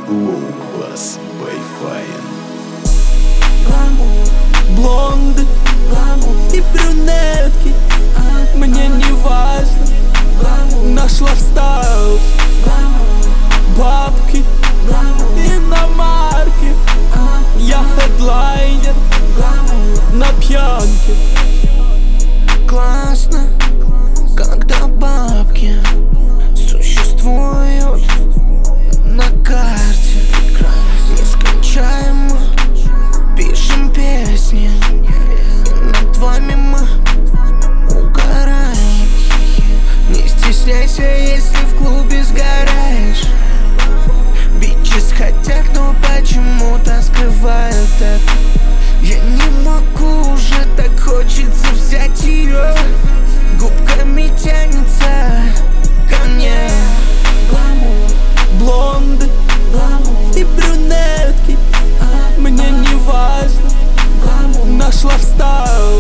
Лоу-бас Байфайн. Блонды и брюнетки, мне не важно. Нашла встал бабки, иномарки. Я хедлайнер на пьянке. Классно, когда бабки существуют на карте. Нескончаемо пишем песни, и над вами мы угораем. Не стесняйся, если в клубе сгораешь. Бичес хотят, но почему-то скрывают это. Я не могу уже, так хочется взять ее. Губками тянется ко мне. Блонды и брюнетки, мне не важно. Нашла встал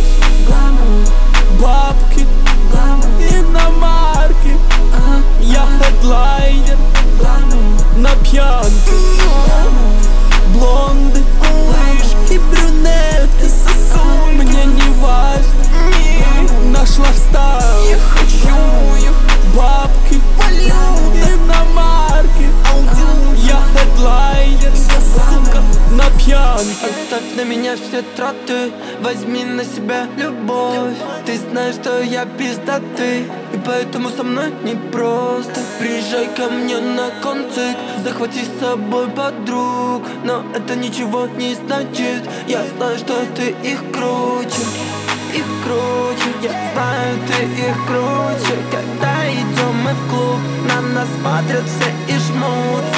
бабки, иномарки. Я хедлайнер на пьянке. Блонды и брюнетки, мне не важно. Нашла встал бабки, иномарки. Я хедлайнер, сука, на пьянке. Оставь на меня все траты, возьми на себя любовь. Ты знаешь, что я пиздатый, и поэтому со мной непросто. Приезжай ко мне на концерт, захвати с собой подруг. Но это ничего не значит, я знаю, что ты их круче. Их круче, я знаю, ты их круче. Когда идем мы в клуб, на нас смотрят все и жмутся.